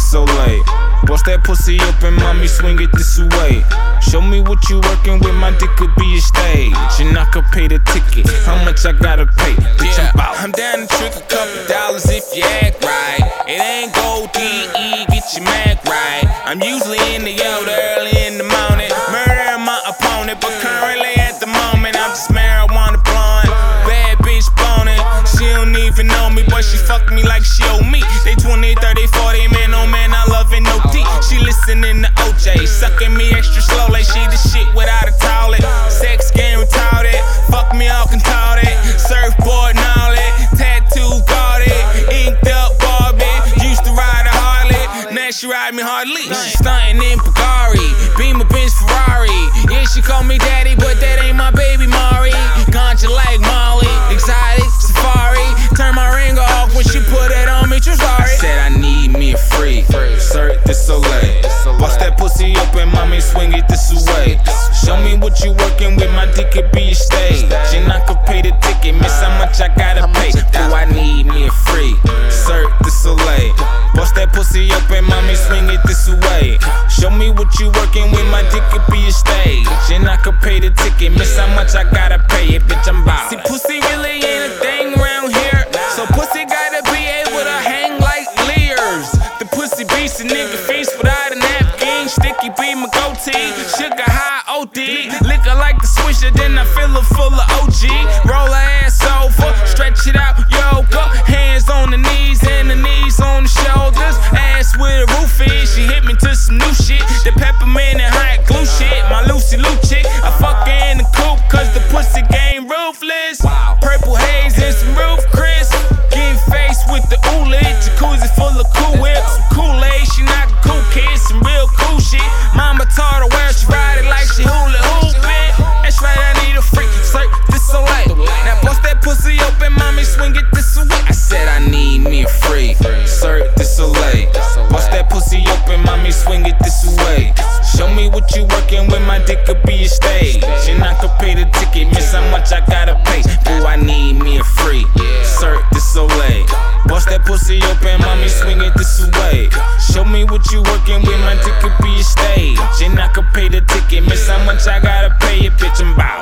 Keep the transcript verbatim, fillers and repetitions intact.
so late. Bust that pussy open, mommy, swing it this way. Show me what you working with, my dick could be a stage. And I could pay the ticket, how much I gotta pay? Bitch, Yeah, I'm out. I'm down to trick a couple dollars if you act right. It ain't gold D E, get your Mac right. I'm usually in the Yoda early in the morning, murdering my opponent, but currently at the moment I'm just marijuana blonde. Bad bitch boning, she don't even know me, but she fuck me like she owe me. They twenty, thirty, forty, man, oh man, I love it, no D. She listening to O J, sucking me extra slow like she the shit without a toilet. Sex game retarded, fuck me all contarded. Surfboard knowledge, tattoo guarded, inked up Barbie. Used to ride a Harley, now she ride me hardly. She stuntin' in Pagari, Beamer, Benz, Ferrari. Yeah, she call me daddy, but that ain't my baby Mari. Ganja like Molly, exotic safari. Turn my ring off when she put it on me, true sorry. Said I need me a freak, Cirque du Soleil. Bust that pussy open, mommy, swing it this way. Show me what you working with, my dick could be a stage. And I could pay the ticket, miss how much I gotta pay. Do I need me a freak, Cirque du Soleil. Bust that pussy open, mommy, swing it this way. Show me what you working with, my dick could be a stage. And I could pay the ticket, miss how much I gotta pay it, bitch, I'm bout. See, pussy really ain't a thing around here, so pussy gotta be able to hang like Lears. The pussy beast a nigga feast without a napkin. Sticky be my goatee, sugar high O D. Liquor like the swisher, then I fill her full of O G. Roll her ass over, stretch it out, yoga. Hands on the knees and the knees on the shoulders. Ass with a roof in, she hit me to some new shit. The peppermint and hot glue shit. My Lucy Lou chick, I fuck her in the coupe, cause the pussy game ruthless. Purple haze and some roof crisp. Getting faced with the ooh-lit, jacuzzi full of cool whips. Some Kool-Aid, she not a cool kid, some real cool shit. Mama taught her where she ride it like she hula hoop it. That's right, I need a freak, Cirque du Soleil. Now bust that pussy open, mommy, swing it this way. I said I need me a freak, Cirque du Soleil. Bust that pussy open, mommy, swing it this way. Show me what you working with, my dick could be a stage. And I could pay the ticket, miss how much I gotta pay. Do I need me a freak, Cirque du Soleil. Bust that pussy open, mommy, swing it this way. Show me what you working with, my dick could be a stage. And I could pay the ticket, miss how much I gotta pay it, bitch, I'm bout.